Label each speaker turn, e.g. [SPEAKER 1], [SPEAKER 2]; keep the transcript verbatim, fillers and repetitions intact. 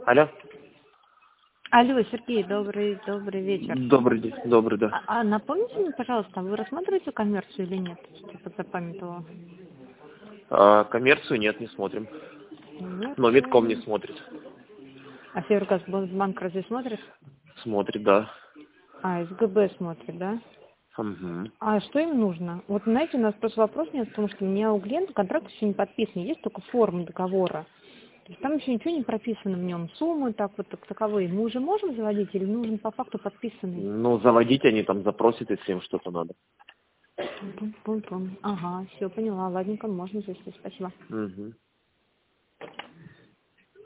[SPEAKER 1] Алло.
[SPEAKER 2] Алло, Сергей, добрый, добрый вечер.
[SPEAKER 1] Добрый день, добрый, да.
[SPEAKER 2] А, а напомните мне, пожалуйста, вы рассматриваете коммерцию или нет? Что-то запамятовала.
[SPEAKER 1] А, коммерцию нет, не смотрим.
[SPEAKER 2] Коммерцию.
[SPEAKER 1] Но Витком не смотрит.
[SPEAKER 2] А Севергазбанк разве смотрит?
[SPEAKER 1] Смотрит, да.
[SPEAKER 2] А, СГБ смотрит, да?
[SPEAKER 1] Угу.
[SPEAKER 2] А что им нужно? Вот, знаете, у нас просто вопрос нет, потому что у меня у клиента контракт еще не подписан, есть только форма договора. То есть там еще ничего не прописано в нем, суммы так вот так, таковые. Мы уже можем заводить или нужен по факту подписанный?
[SPEAKER 1] Ну, заводить они там запросят, если им что-то надо.
[SPEAKER 2] Пум-пум-пум. Ага, все, поняла. Ладненько, можно, если спасибо.
[SPEAKER 1] Угу.